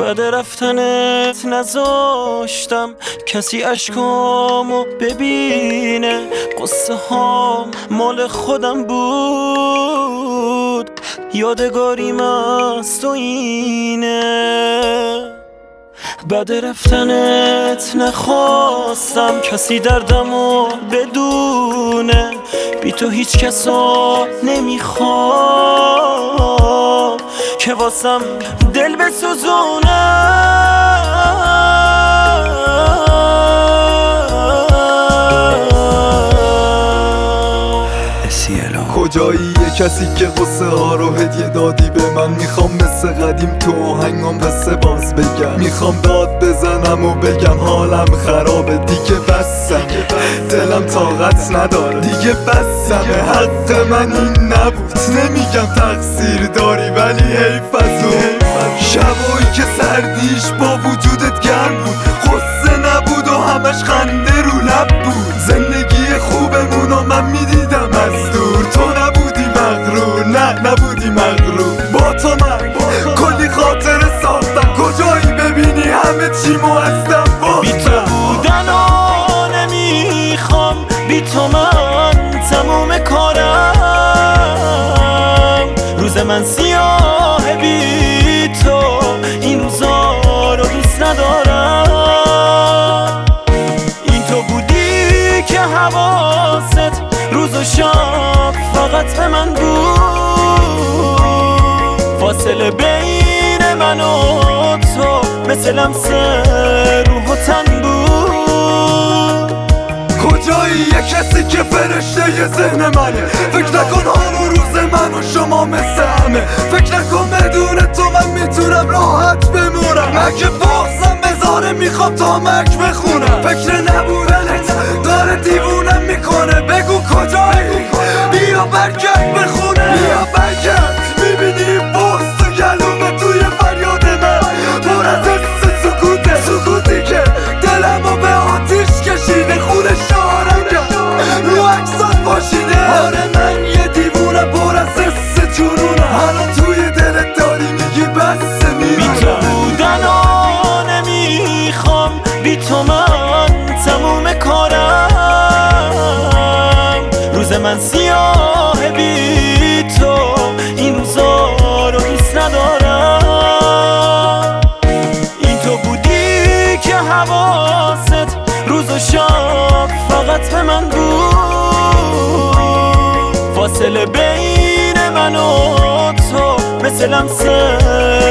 بعد رفتنت نذاشتم کسی اشکامو ببینه، قصه هام مال خودم بود، یادگاریم از تو اینه. بعد رفتنت نخواستم کسی دردمو بدونه، بی تو هیچ کسا نمیخوام که واسم دل بسوزونه. کجایی یه کسی که قصه ها رو هدیه دادی به من؟ میخوام مثل قدیم تو آهنگام قصه باز بگم، میخوام داد بزنم و بگم حالم خرابه دیگه، بسم دلم طاقت نداره دیگه، بسمه حق من این نبود. نمیگم تقصیر داری ولی حیف از اون شبایی که سردیش با وجودت گرم بود، قصه نبود و همش خنده رو لب بود. زندگی خوبمون و من میدیدم از دور، تو نبودی مغرور، نه نبودی مغرور. با تو من کلی خاطره ساختم، کجایی ببینی همه چیمو هستم بی تو بودن و نمیخوام، بی تو من تموم کارم. روز من سیاه بی تو، این روزا رو دوست ندارم. این تو بودی که حواست روز و شب فقط به من بود، فاصله بین من و تو مثل لمس روح و تن بود. کجایی یه کسی که فرشته ی ذهن منه؟ فکر نکن حال و روز من و شما مثل همه، فکر نکن بدون تو من میتونم راحت بمونم. اگه بغضم بذاره میخوام تا مرگ بخونم، فکر نبودنت داره دیوونم میکنه. بگو کجایی؟ بیا برگرد به خونه، بیا برگرد. میبینی بغض تو گلومه توی فریاد من، پر از حس سکوته، سکوتی که دلمو به آتیش کشیده، خونه شارنگم رو عکسات باشیده. آره من یه دیوونه پر از حس جنونم، حالا توی دلت داری میگی بس میرم. بی تو بودن و نمیخوام، بی تو من تموم کارم. روز من سیاه بی تو، این روزا رو دوست ندارم. این تو بودی که حواست روز و شب فقط به من بود، فاصله بین من و تو مثل لمس